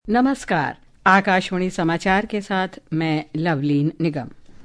नमस्कार। आकाशवाणी समाचार के साथ मैं लवलीन निगम।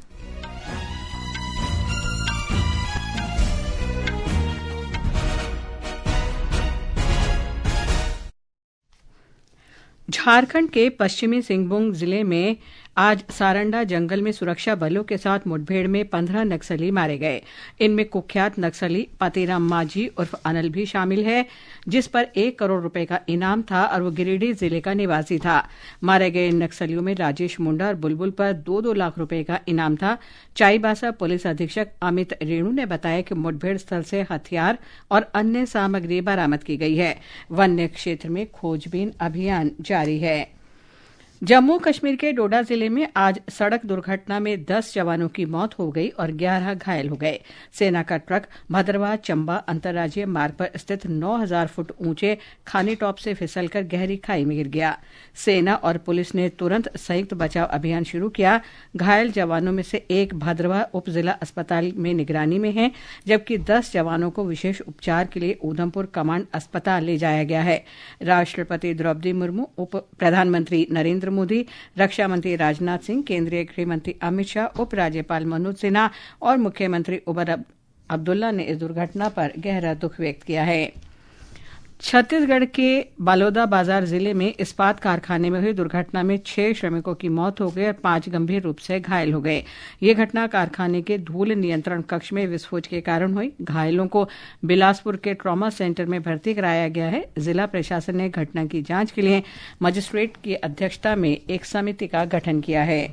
झारखंड के पश्चिमी सिंहभूम जिले में आज सारंडा जंगल में सुरक्षा बलों के साथ मुठभेड़ में 15 नक्सली मारे गए। इनमें कुख्यात नक्सली पतिराम माझी उर्फ अनिल भी शामिल है, जिस पर 1 करोड़ रुपए का इनाम था और वो गिरिडीह जिले का निवासी था। मारे गए नक्सलियों में राजेश मुंडा और बुलबुल पर 2-2 लाख रुपए का इनाम था। चाईबासा पुलिस अधीक्षक अमित रेणु ने बताया कि मुठभेड़ स्थल से हथियार और अन्य सामग्री बरामद की गई है। वन्य क्षेत्र में खोजबीन अभियान जारी है। जम्मू कश्मीर के डोडा जिले में आज सड़क दुर्घटना में 10 जवानों की मौत हो गई और 11 घायल हो गए। सेना का ट्रक भद्रवाह चंबा अंतर्राज्यीय मार्ग पर स्थित 9000 फुट ऊंचे खानी टॉप से फिसलकर गहरी खाई में गिर गया। सेना और पुलिस ने तुरंत संयुक्त बचाव अभियान शुरू किया। घायल जवानों में से एक भद्रवाह उप जिला अस्पताल में निगरानी में है, जबकि 10 जवानों को विशेष उपचार के लिए उधमपुर कमांड अस्पताल ले जाया गया है। राष्ट्रपति द्रौपदी मुर्मू, उप प्रधानमंत्री नरेंद्र मोदी, रक्षा मंत्री राजनाथ सिंह, केंद्रीय गृह मंत्री अमित शाह, उप राज्यपाल मनोज सिन्हा और मुख्यमंत्री उमर अब्दुल्ला ने इस दुर्घटना पर गहरा दुख व्यक्त किया है। छत्तीसगढ़ के बलौदाबाजार जिले में इस्पात कारखाने में हुई दुर्घटना में 6 श्रमिकों की मौत हो गई और 5 गंभीर रूप से घायल हो गए। ये घटना कारखाने के धूल नियंत्रण कक्ष में विस्फोट के कारण हुई। घायलों को बिलासपुर के ट्रॉमा सेंटर में भर्ती कराया गया है। जिला प्रशासन ने घटना की जांच के लिए मजिस्ट्रेट की अध्यक्षता में एक समिति का गठन किया है।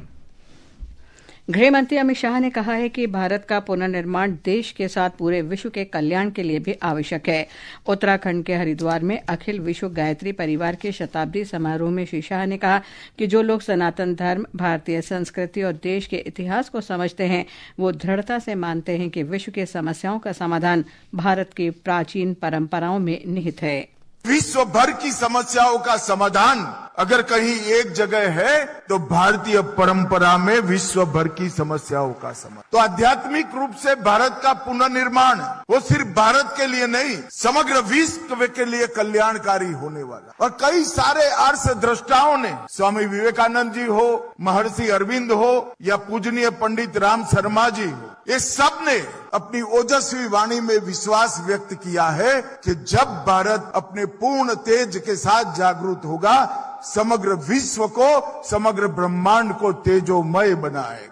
गृह मंत्री अमित शाह ने कहा है कि भारत का पुनर्निर्माण देश के साथ पूरे विश्व के कल्याण के लिए भी आवश्यक है। उत्तराखंड के हरिद्वार में अखिल विश्व गायत्री परिवार के शताब्दी समारोह में श्री शाह ने कहा कि जो लोग सनातन धर्म, भारतीय संस्कृति और देश के इतिहास को समझते हैं, वो दृढ़ता से मानते हैं कि विश्व की समस्याओं का समाधान भारत की प्राचीन परंपराओं में निहित है। विश्व भर की समस्याओं का समाधान अगर कहीं एक जगह है तो भारतीय परंपरा में विश्व भर की समस्याओं का समाधान। तो आध्यात्मिक रूप से भारत का पुनर्निर्माण वो सिर्फ भारत के लिए नहीं, समग्र विश्व के लिए कल्याणकारी होने वाला। और कई सारे अर्थ द्रष्टाओं ने, स्वामी विवेकानंद जी हो, महर्षि अरविंद हो या पूजनीय पंडित राम शर्मा जी हो, ये सब ने अपनी ओजस्वी वाणी में विश्वास व्यक्त किया है कि जब भारत अपने पूर्ण तेज के साथ जागरूक होगा, समग्र विश्व को, समग्र ब्रह्मांड को तेजोमय बनाएगा।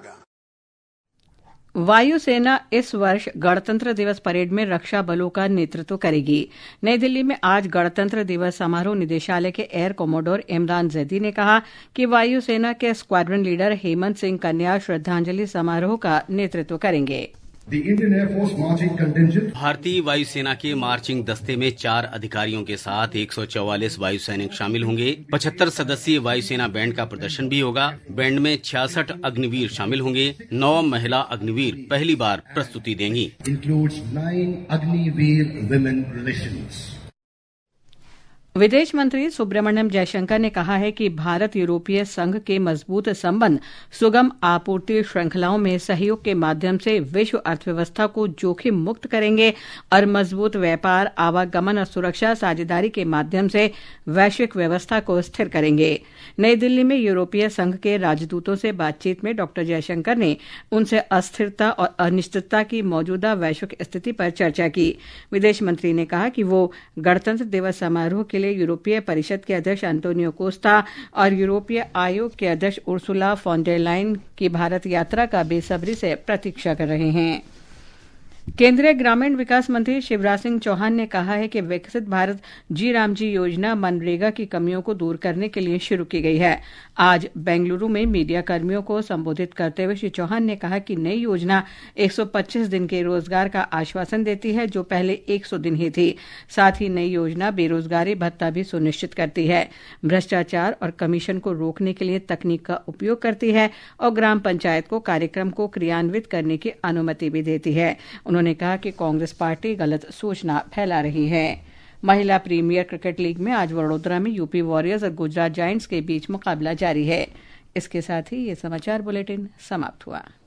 वायुसेना इस वर्ष गणतंत्र दिवस परेड में रक्षा बलों का नेतृत्व करेगी। नई दिल्ली में आज गणतंत्र दिवस समारोह निदेशालय के एयर कमोडोर इमरान जैदी ने कहा कि वायुसेना के स्क्वाड्रन लीडर हेमंत सिंह कन्या श्रद्धांजलि समारोह का नेतृत्व करेंगे। भारतीय वायुसेना के मार्चिंग दस्ते में 4 अधिकारियों के साथ 144 वायु सैनिक शामिल होंगे। 75 सदस्यीय वायुसेना बैंड का प्रदर्शन भी होगा। बैंड में 66 अग्निवीर शामिल होंगे। 9 महिला अग्निवीर पहली बार प्रस्तुति देंगी। विदेश मंत्री सुब्रमण्यम जयशंकर ने कहा है कि भारत यूरोपीय संघ के मजबूत संबंध सुगम आपूर्ति श्रृंखलाओं में सहयोग के माध्यम से विश्व अर्थव्यवस्था को जोखिम मुक्त करेंगे और मजबूत व्यापार, आवागमन और सुरक्षा साझेदारी के माध्यम से वैश्विक व्यवस्था को स्थिर करेंगे। नई दिल्ली में यूरोपीय संघ के राजदूतों से बातचीत में डॉ जयशंकर ने उनसे अस्थिरता और अनिश्चितता की मौजूदा वैश्विक स्थिति पर चर्चा की। विदेश मंत्री ने कहा कि वो गणतंत्र दिवस समारोह के लिए यूरोपीय परिषद के अध्यक्ष अंतोनियो कोस्टा और यूरोपीय आयोग के अध्यक्ष उर्सुला फॉन डर लायन की भारत यात्रा का बेसब्री से प्रतीक्षा कर रहे हैं। केंद्रीय ग्रामीण विकास मंत्री शिवराज सिंह चौहान ने कहा है कि विकसित भारत जी राम जी योजना मनरेगा की कमियों को दूर करने के लिए शुरू की गई है। आज बेंगलुरु में मीडिया कर्मियों को संबोधित करते हुए श्री चौहान ने कहा कि नई योजना 125 दिन के रोजगार का आश्वासन देती है, जो पहले 100 दिन ही थी। साथ ही नई योजना बेरोजगारी भत्ता भी सुनिश्चित करती है, भ्रष्टाचार और कमीशन को रोकने के लिए तकनीक का उपयोग करती है और ग्राम पंचायत को कार्यक्रम को क्रियान्वित करने की अनुमति भी देती है। उन्होंने कहा कि कांग्रेस पार्टी गलत सूचना फैला रही है। महिला प्रीमियर क्रिकेट लीग में आज वडोदरा में यूपी वॉरियर्स और गुजरात जायंट्स के बीच मुकाबला जारी है। इसके साथ ही ये समाचार बुलेटिन समाप्त हुआ।